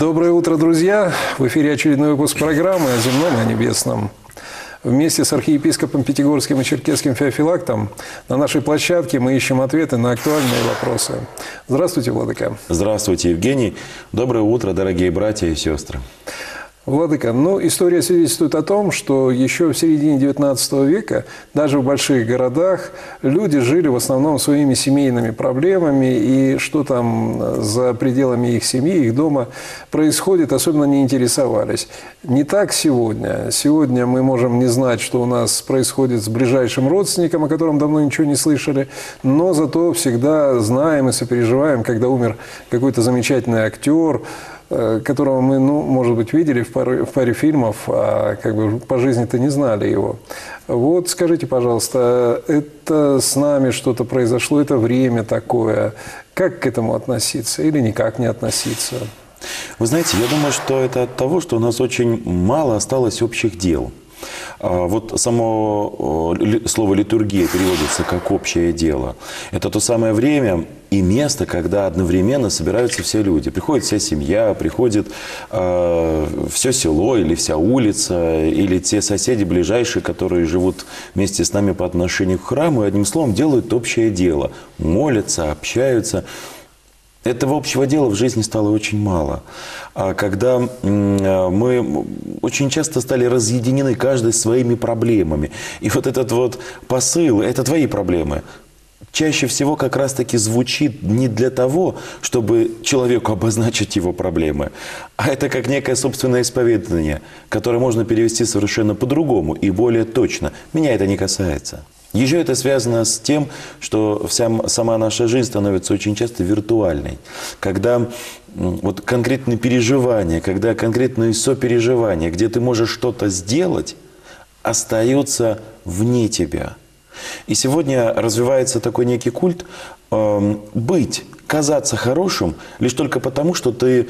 Доброе утро, друзья! В эфире очередной выпуск программы о земном и о небесном. Вместе с архиепископом Пятигорским и Черкесским Феофилактом на нашей площадке мы ищем ответы на актуальные вопросы. Здравствуйте, владыка. Здравствуйте, Евгений. Доброе утро, дорогие братья и сестры. Владыка, история свидетельствует о том, что еще в середине XIX века даже в больших городах люди жили в основном своими семейными проблемами, и что там за пределами их семьи, их дома происходит, особенно не интересовались. Не так сегодня. Сегодня мы можем не знать, что у нас происходит с ближайшим родственником, о котором давно ничего не слышали, но зато всегда знаем и сопереживаем, когда умер какой-то замечательный актер, которого мы, может быть, видели в паре фильмов, а как бы по жизни-то не знали его. Вот скажите, пожалуйста, это с нами что-то произошло, это время такое. Как к этому относиться или никак не относиться? Вы знаете, я думаю, что это от того, что у нас очень мало осталось общих дел. Вот само слово «литургия» переводится как «общее дело». Это то самое время и место, когда одновременно собираются все люди. Приходит вся семья, приходит все село или вся улица, или те соседи ближайшие, которые живут вместе с нами по отношению к храму, и одним словом делают общее дело. Молятся, общаются. Этого общего дела в жизни стало очень мало. Когда мы очень часто стали разъединены каждый своими проблемами. И вот этот вот посыл – это твои проблемы. Чаще всего как раз-таки звучит не для того, чтобы человеку обозначить его проблемы, а это как некое собственное исповедание, которое можно перевести совершенно по-другому и более точно. Меня это не касается. Еще это связано с тем, что сама наша жизнь становится очень часто виртуальной. Когда вот конкретные переживания, когда конкретные сопереживания, где ты можешь что-то сделать, остаются вне тебя. И сегодня развивается такой некий культ быть, казаться хорошим лишь только потому, что ты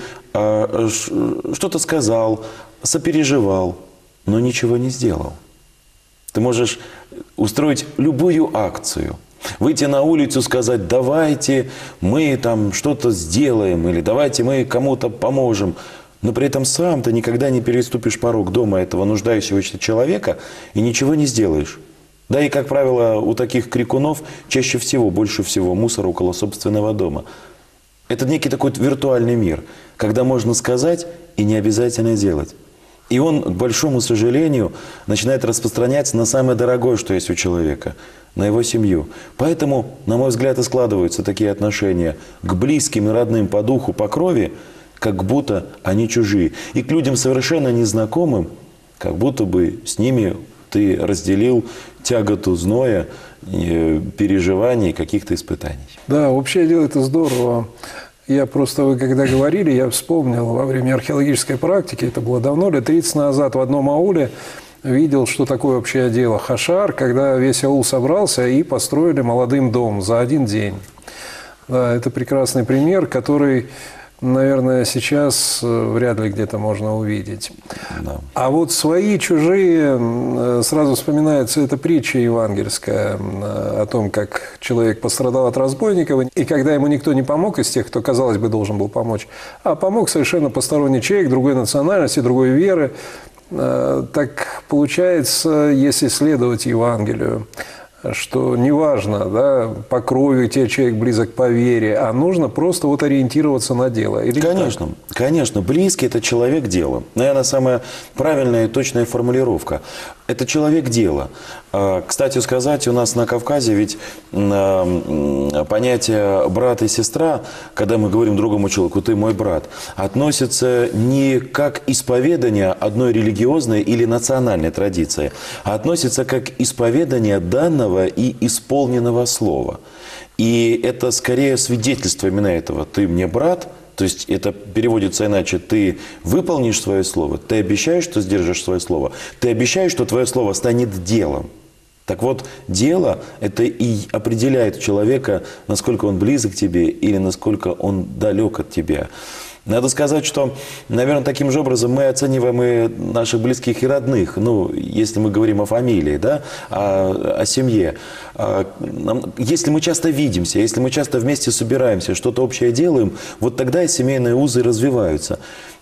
что-то сказал, сопереживал, но ничего не сделал. Ты можешь устроить любую акцию, выйти на улицу, сказать: давайте мы там что-то сделаем, или давайте мы кому-то поможем. Но при этом сам ты никогда не переступишь порог дома этого нуждающегося человека и ничего не сделаешь. Да и, как правило, у таких крикунов чаще всего, больше всего мусора около собственного дома. Это некий такой виртуальный мир, когда можно сказать и не обязательно делать. И он, к большому сожалению, начинает распространяться на самое дорогое, что есть у человека, на его семью. Поэтому, на мой взгляд, и складываются такие отношения к близким и родным по духу, по крови, как будто они чужие. И к людям совершенно незнакомым, как будто бы с ними ты разделил тяготу зноя, переживаний, каких-то испытаний. Да, общее дело – это здорово. Вы когда говорили, я вспомнил во время археологической практики, это было давно, лет 30 назад, в одном ауле видел, что такое общее дело. Хашар, когда весь аул собрался и построили молодым дом за один день. Да, это прекрасный пример, который, наверное, сейчас вряд ли где-то можно увидеть. Да. А вот свои, чужие, сразу вспоминается эта притча евангельская о том, как человек пострадал от разбойников, и когда ему никто не помог из тех, кто, казалось бы, должен был помочь, а помог совершенно посторонний человек, другой национальности, другой веры. Так получается, если следовать Евангелию, что неважно, да, по крови тебе человек близок по вере, а нужно просто вот ориентироваться на дело. Или конечно, конечно. Близкий – это человек дела. Наверное, самая правильная и точная формулировка. Это человек дела. Кстати сказать, у нас на Кавказе ведь понятие брат и сестра, когда мы говорим другому человеку: ты мой брат, относится не как исповедание одной религиозной или национальной традиции, а относится как исповедание данного и исполненного слова. И это скорее свидетельство именно этого: ты мне брат. То есть это переводится иначе: ты выполнишь свое слово, ты обещаешь, что сдержишь свое слово, ты обещаешь, что твое слово станет делом. Так вот, дело – это и определяет человека, насколько он близок к тебе или насколько он далек от тебя. Надо сказать, что, наверное, таким же образом мы оцениваем и наших близких и родных. Если мы говорим о фамилии, да, о семье. Если мы часто видимся, если мы часто вместе собираемся, что-то общее делаем, вот тогда и семейные узы развиваются.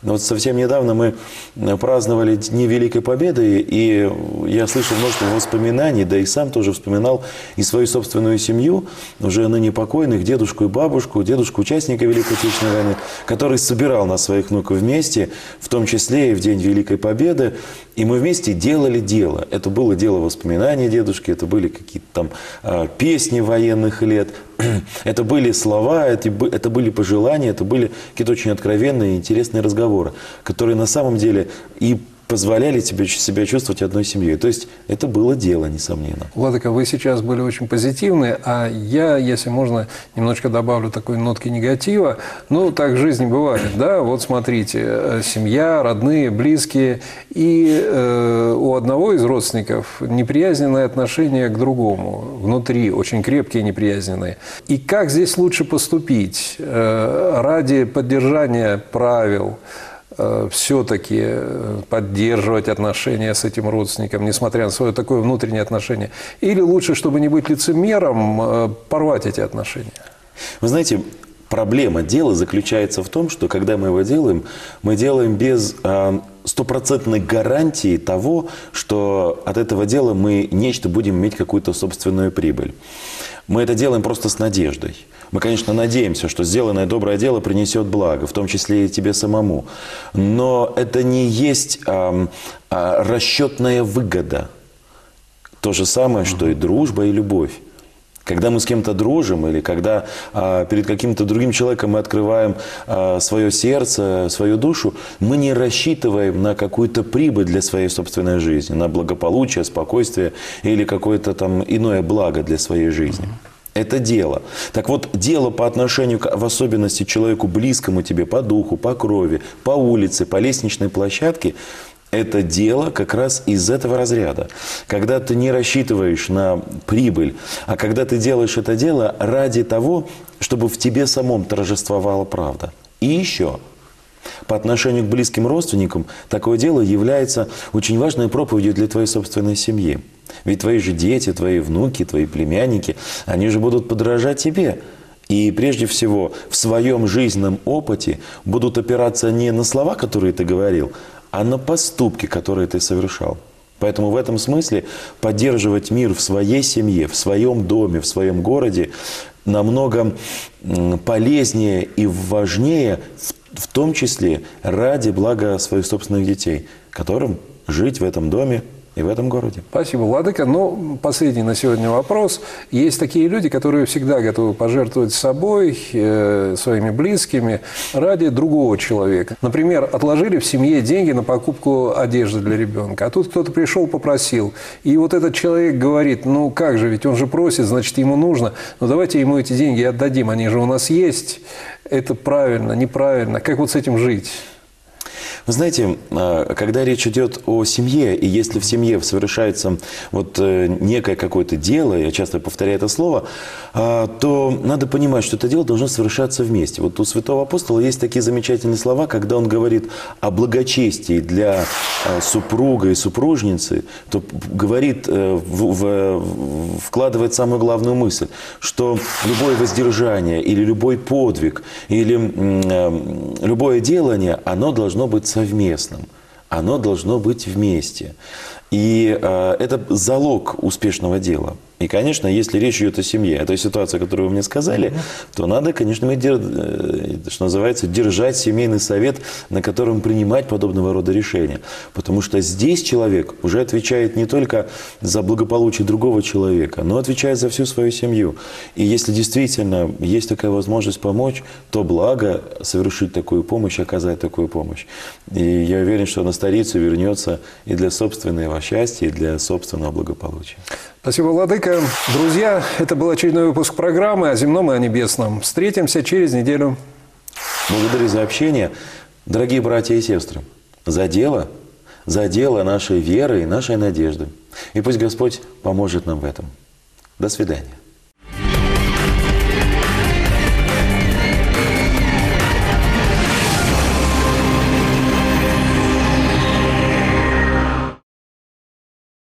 Вот совсем недавно мы праздновали Дни Великой Победы, и я слышал множество воспоминаний, да и сам тоже вспоминал и свою собственную семью, уже ныне покойных, дедушку и бабушку, дедушку участника Великой Отечественной войны, который собирал нас, своих внуков, вместе, в том числе и в День Великой Победы, и мы вместе делали дело. Это было дело воспоминаний дедушки, это были какие-то там песни военных лет, это были слова, это были пожелания, это были какие-то очень откровенные и интересные разговоры, которые на самом деле и позволяли тебе себя чувствовать одной семьей. То есть это было дело, несомненно. Владыка, вы сейчас были очень позитивны, а я, если можно, немножко добавлю такой нотки негатива. Ну, так в жизни бывает, да? Вот смотрите, семья, родные, близкие, и у одного из родственников неприязненное отношение к другому, внутри очень крепкие неприязненные. И как здесь лучше поступить ради поддержания правил, все-таки поддерживать отношения с этим родственником, несмотря на свое такое внутреннее отношение? Или лучше, чтобы не быть лицемером, порвать эти отношения? Вы знаете, проблема дела заключается в том, что когда мы его делаем, мы делаем без стопроцентной гарантии того, что от этого дела мы нечто будем иметь какую-то собственную прибыль. Мы это делаем просто с надеждой. Мы, конечно, надеемся, что сделанное доброе дело принесет благо, в том числе и тебе самому. Но это не есть расчетная выгода. То же самое, что и дружба, и любовь. Когда мы с кем-то дружим, или когда перед каким-то другим человеком мы открываем свое сердце, свою душу, мы не рассчитываем на какую-то прибыль для своей собственной жизни, на благополучие, спокойствие или какое-то там иное благо для своей жизни. Это дело. Так вот, дело по отношению, в особенности, к человеку близкому тебе по духу, по крови, по улице, по лестничной площадке, это дело как раз из этого разряда. Когда ты не рассчитываешь на прибыль, а когда ты делаешь это дело ради того, чтобы в тебе самом торжествовала правда. И еще, по отношению к близким родственникам, такое дело является очень важной проповедью для твоей собственной семьи. Ведь твои же дети, твои внуки, твои племянники, они же будут подражать тебе. И прежде всего в своем жизненном опыте будут опираться не на слова, которые ты говорил, а на поступки, которые ты совершал. Поэтому в этом смысле поддерживать мир в своей семье, в своем доме, в своем городе намного полезнее и важнее, в том числе ради блага своих собственных детей, которым жить в этом доме и в этом городе. Спасибо, Владыка. Но последний на сегодня вопрос. Есть такие люди, которые всегда готовы пожертвовать собой, своими близкими ради другого человека. Например, отложили в семье деньги на покупку одежды для ребенка, а тут кто-то пришел, попросил. И вот этот человек говорит: ну как же, ведь он же просит, значит ему нужно. Ну давайте ему эти деньги отдадим, они же у нас есть. Это правильно, неправильно. Как вот с этим жить? Вы знаете, когда речь идет о семье, и если в семье совершается вот некое какое-то дело, я часто повторяю это слово, то надо понимать, что это дело должно совершаться вместе. Вот у святого апостола есть такие замечательные слова, когда он говорит о благочестии для супруга и супружницы, то говорит, вкладывает самую главную мысль, что любое воздержание или любой подвиг, или любое делание, оно должно быть совместным. Оно должно быть вместе. И это залог успешного дела. И, конечно, если речь идет о семье, о той ситуации, которую вы мне сказали, то надо, конечно, что называется, держать семейный совет, на котором принимать подобного рода решения. Потому что здесь человек уже отвечает не только за благополучие другого человека, но отвечает за всю свою семью. И если действительно есть такая возможность помочь, то благо совершить такую помощь, оказать такую помощь. И я уверен, что на старицу вернется и для собственного счастья, и для собственного благополучия. Спасибо, Владыка. Друзья, это был очередной выпуск программы о земном и о небесном. Встретимся через неделю. Благодарю за общение. Дорогие братья и сестры, за дело нашей веры и нашей надежды. И пусть Господь поможет нам в этом. До свидания.